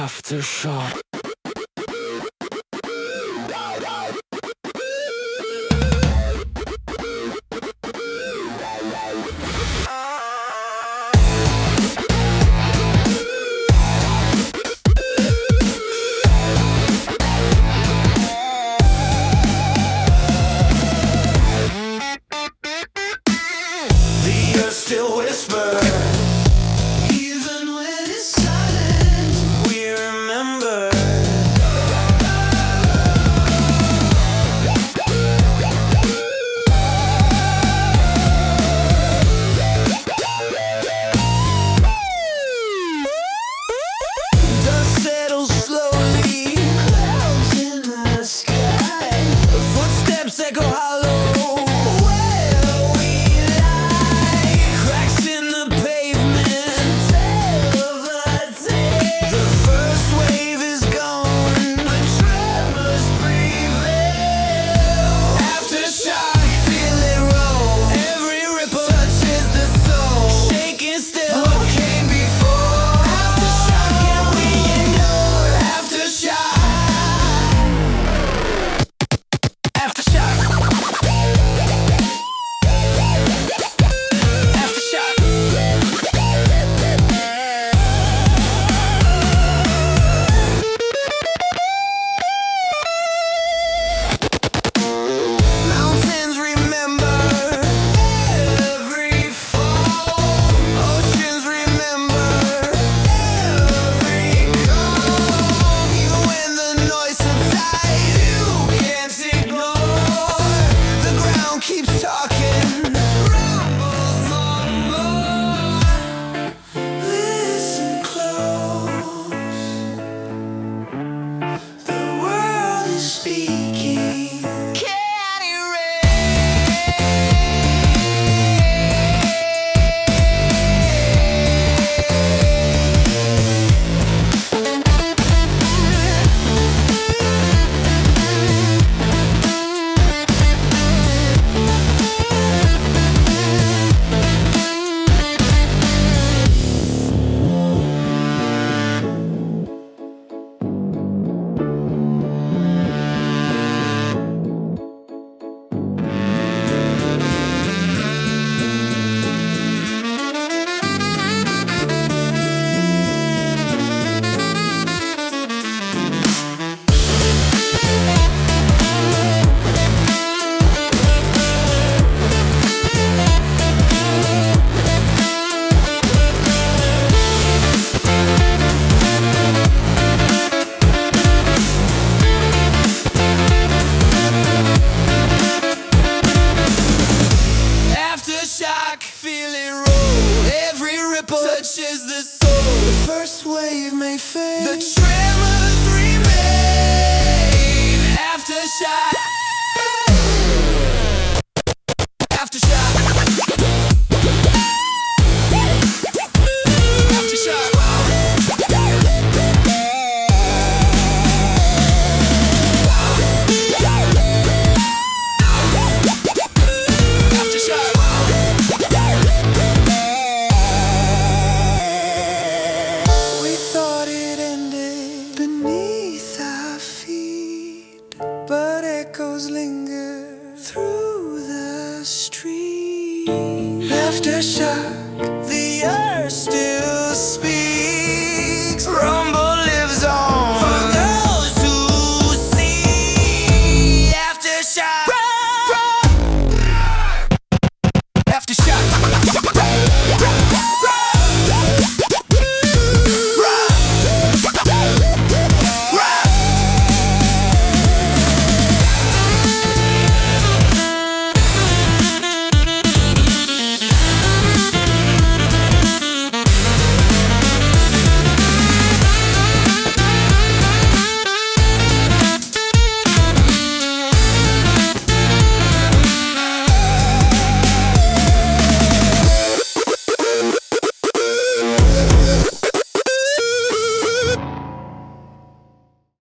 Aftershock. The earth still whispers, even when it's silent. We remember. Dust settles slowly, clouds in the sky. Footsteps echo hollow. Keeps talking, rumbles more and more. Listen close, the world is speaking. Can you Aftershock, feeling roll. Every ripple touches the soul. The first wave may fade. The